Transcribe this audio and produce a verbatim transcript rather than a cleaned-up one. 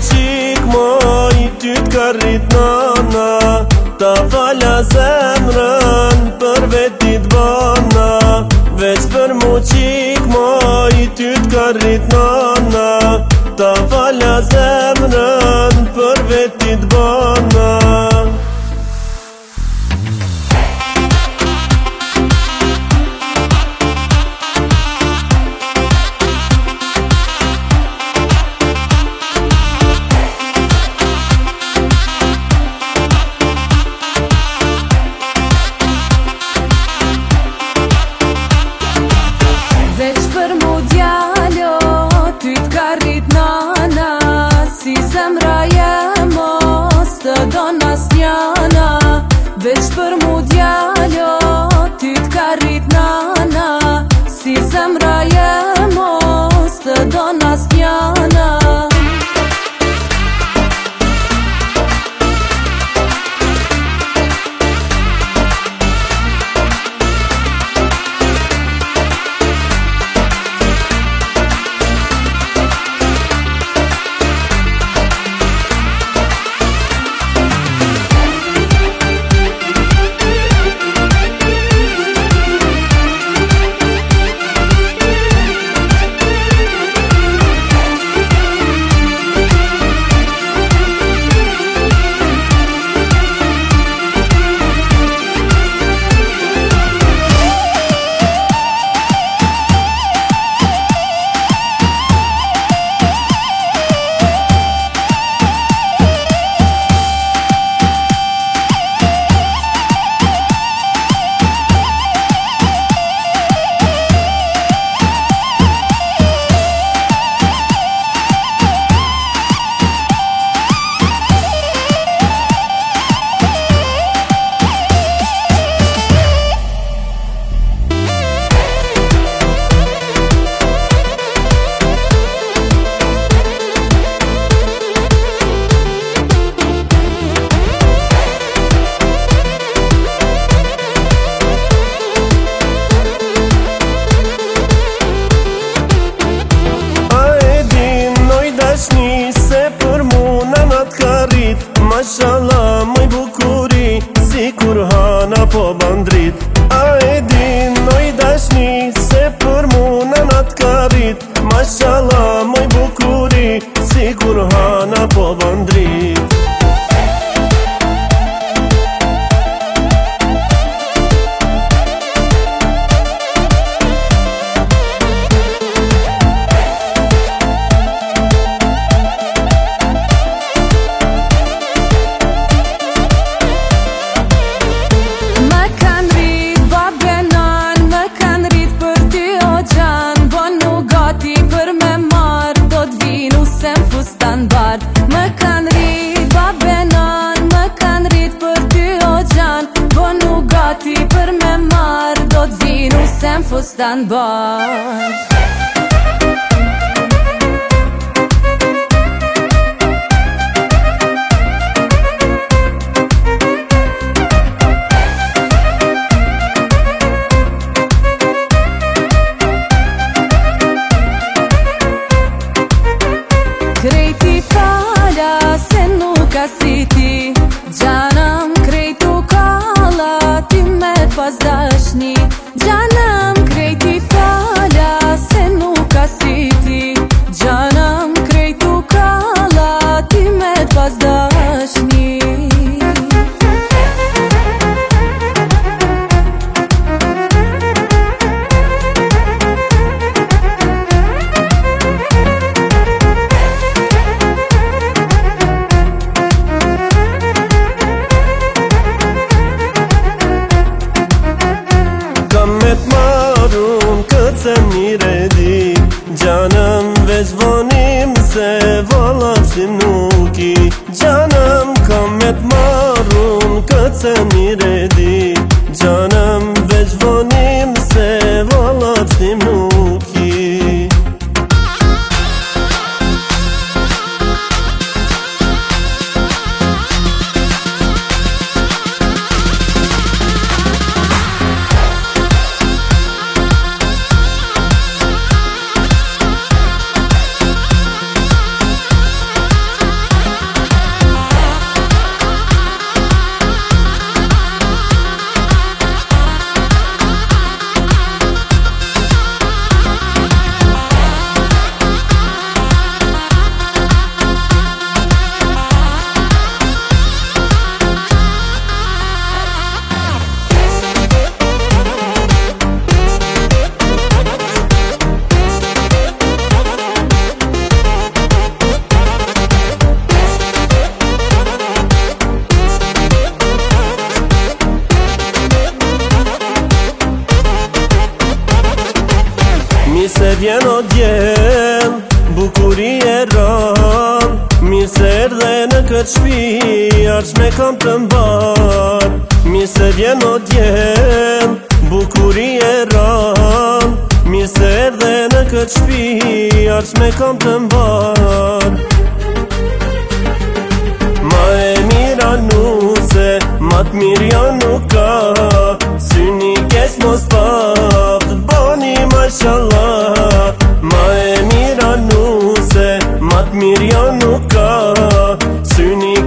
qik moj, ty t'ka rrit nana. Ta falja zemrën, për vetit bana. Veç për mu qik moj, ty t'ka rrit nana. Ta falja zemrën, për vetit bana. Veç për mu djalo, ty t'ka rrit nana. Si zemra jem mos të don as njana. Veç për mu djalo, ty t'ka rrit nana. Si zemra jem mos të don as njana. Se për mu nana t'ka rrit, mashallah moj bukuri, si kur hana po bandrit. A e din noj dashni, se për mu nana t'ka rrit, mashallah moj bukuri, si kur hana po bandrit. Më kanë rrit babenan, më kanë rrit për ty o gjan. Bo nugati për me marr, do t'vinu se m'fustan bard. Krejti falja se nuk a si ti, gjanëm krejtu kalla ti me pas dashni. Gjanëm krejti falja se nuk a si ti, gjanëm krejtu kalla ti me pas dashni. Se mire di, gjanëm veç vonim se valapsim nuk i. Gjanëm kam me t'marrun këtë se mire di, gjanëm veç vonim se valapsim nuk i. vjen o djel, bukuri e ran. Mirë se erdhe në këtë shpi, arq me kam të mbar. Mirë se vjen o djel, bukuri e ran. Mirë se erdhe në këtë shpi, arq me kam të mbar. Ma e mira nuse, ma t'mirë janë nuk ka. Syni keq mos paf, të bani mashallah. Ma e mira nuse, ma t'mirë janë nuk ka. Syni